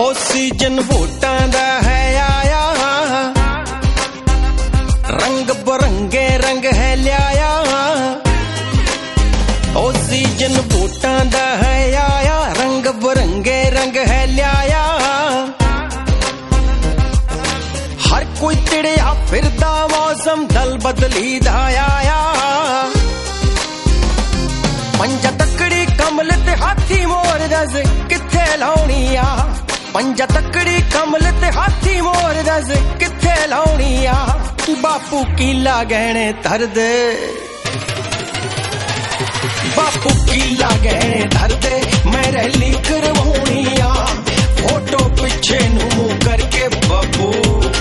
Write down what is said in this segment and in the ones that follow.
Season वोटां दा है आया, रंग बरंगे रंग है लिया। ओ सीजन वोटां दा है आया, रंग बरंगे रंग है लिया। हर कोई तिड़िया फिरदा मौसम दल बदली दा आया। पंजा तकड़ी कमल ते हाथी मोर दस किथे लाउणी आ। पंजा तकड़ी कमल ते हाथी मोर दस किथे लाउणी आ। बापू कीला गहने धर दे, बापू कीला गहने धर दे, मैं रैली करवाउणी आ। फोटो पिछे नू मुंह करके बापू,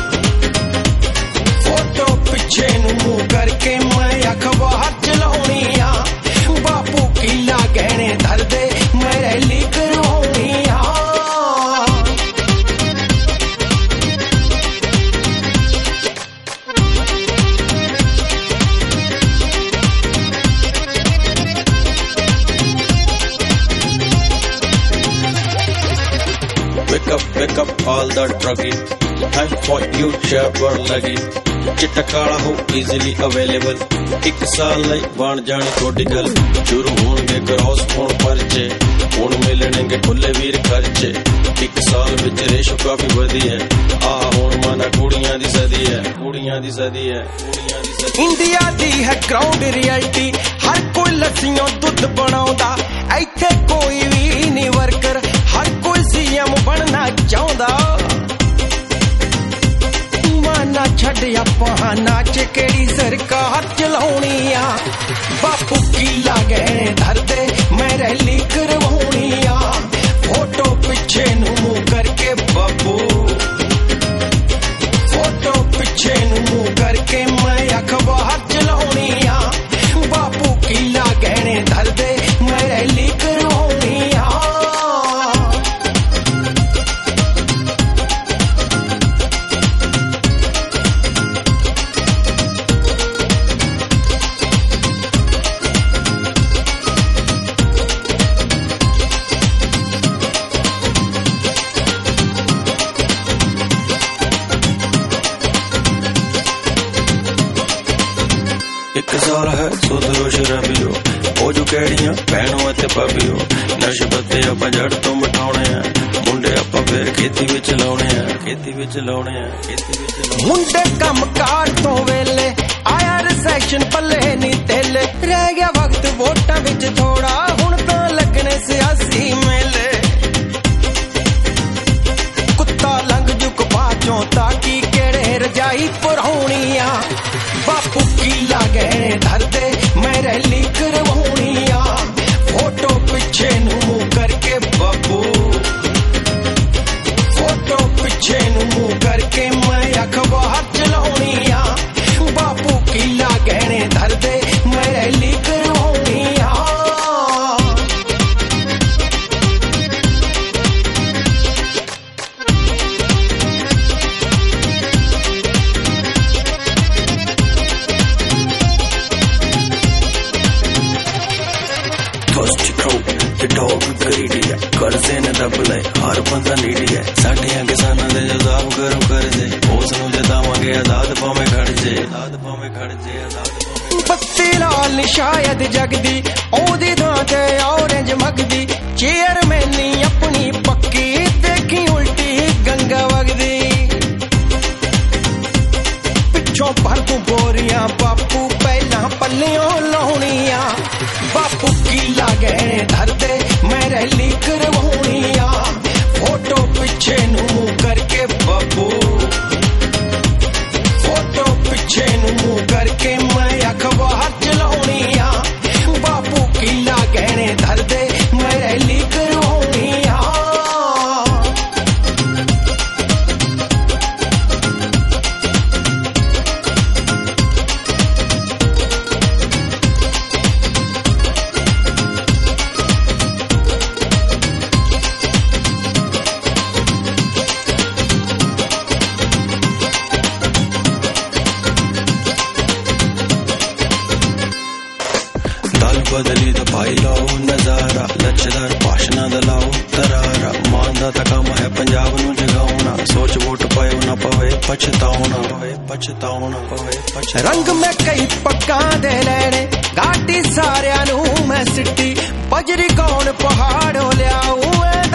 फोटो पिछे नू मुंह करके मैं अखबार चलाउणी आ। बापू कीला गहने धर दे, मैं रैली करवाउणी आ। Wake up all the druggy, time for you jabber lagi। चिट्टा काला हो easily available, एक साल लई बन जानी थोड़ी गल। शुरू होणगे क्रॉस फोन परचे, हुण मिलणगे खुले वीर खर्चे। एक साल विच रेशो काफी वधी है, आ हुण माना कुड़ियां दी सदी है, कुड़ियां दी सदी है, कुड़ियां दी सदी। इंडिया दी है ग्राउंड रियलिटी, हर कोई लस्सियों दुध बनाउंदा। इत्थे कोई भी नहीं वर्कर, हर कोई सीएम बनना चाहुंदा। माना छड़ आपां नाच केड़ी सरकार चलाउणी आ। बापू कीला गहने धर दे, मैं रैली करवाउणी आ। फोटो पिछे नू मुंह करके बापू, फोटो पिछे नू मुंह करके मैं अखबार चलाउणी आ। बापू कीला गहने धर दे, मैं रैली करवाउणी आ। एक साल है सुधरो शराबियो, ओ जो कैड़ियां भैनों ते भाबियो। नशे बत्ते आपां जड़ तो मटाउणे आ, मुंडे आपां फिर खेती विच लाउणे आ, खेती विच लाउणे आ, खेती विच लाउणे। मुंडे कम कार तो वेले आया रिसेशन पल्ले नी तेले। रह गया वक्त वोटां विच थोड़ा, हुण तां लगने सियासी मेले। कुत्ता लंघ जुक बाचों ताकि केड़े रजाई परौणी आ। बापू कीला गहने धर दे, मैं रैली करवाउणी आ। फोटो पिछे नू मुंह करके बापू, फोटो पिछे नू मुंह करके मैं अखबार चलाउणी आ। बापू कीला गहने धर दे, मैं रैली करवाउणी आ। ते डॉग करीडी है, कर्जे ने दबले हर बंदा नीडी है। साडियां किसानां दे जवाब करो कर्जे, उस नूं जतावांगे आजाद भावें खड़ जे, आजाद भावें खड़ जे, आजाद भावें। बत्ती लाल शायद जगदी, ओदी थां ते ऑरेंज मगदी। चेयरमैनी अपनी पक्की, देखी उल्टी गंगा वगदी। पिछों भर तू बोरियां बापू, पहला पल्लियों लाउणी आ। बापू कीला गहने धर दे, मैं रैली करवाउणी आ। फोटो पिछे नू मुंह करके बापू, फोटो पिछे नू मुंह करके मैं अखबार चलाउणी आ। बापू कीला गहने धर दे, मैं रैली करवाउणी आ। बदली तो भाई लाओ नजारा, लचदार भाषणा दा लाओ तरारा। मानदा ता काम है पंजाब पछताउणा पवे पछताउणा पवे पछताउणा। रंग में कई पक्का दे लेने गाटी सारियां नू मैं सिटी बजरी कौन पहाड़ों लियाऊं